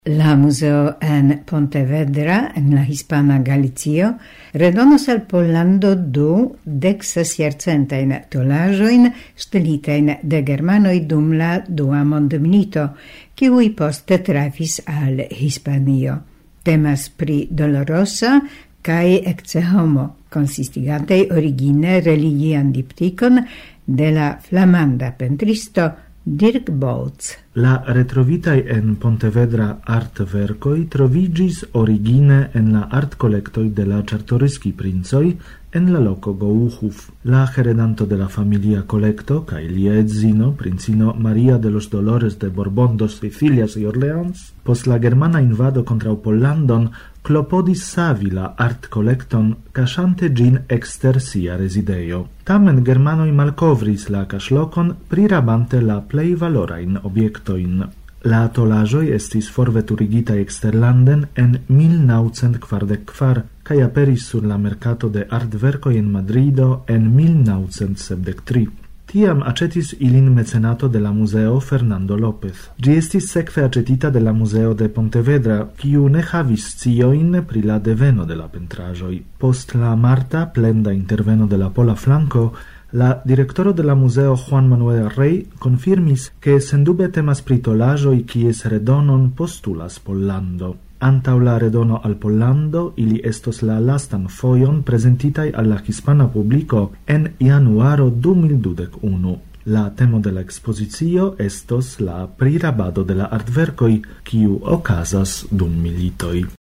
La museo en Pontevedra, en la hispana Galicio, redonos al Pollando dexesjarcentajn tolaĵojn ŝtelitajn de germanoj dum la Dua mondmilito, kiuj poste trafis al Hispanio. Temas pri Dolorosa kaj ecce homo, konsistigantej origine religian diptikon de la flamanda pentristo Dirk Bolz. La retrovitaj en Pontevedra artverkoj trovigis origine en la artkolektoj de la Czartoryski princoj en la loko Gołuchów. La heredanto de la familia kolekto kaj lia edzino, princino Maria de los Dolores de Borbón dos Sicilias y Orleans, post la germana invado kontraŭ Pollandon, klopodis savi la artkolekton kaŝante ĝin ekster sia rezidejo. Tamen germanoj malkovris la kaŝlokon, prirabante la plej valorajn objektojn. La tolaĵoj estis forveturigitaj eksterlanden en 1944 kaj aperis sur la merkato de artverkoj en Madrido en 1973. Tiam acetis ilin mecenato de la museo Fernando López. Ĝi estis sekve acetita de la museo de Pontevedra, kiu ne havis sciojn pri la deveno de la pentraĵoj. Post la marta plenda interveno de la pola flanko, la directoro de la museo Juan Manuel Rey confirmis che sendube temas pri tolaĵoj kies redonon postulas Pollando. Antaŭ la redono al Pollando, ili estos la lastan fojon prezentitaj al la hispana publiko en januaro 2021. La temo de la ekspozicio estos la prirabado de la artverkoj, kiu okazas dum militoj.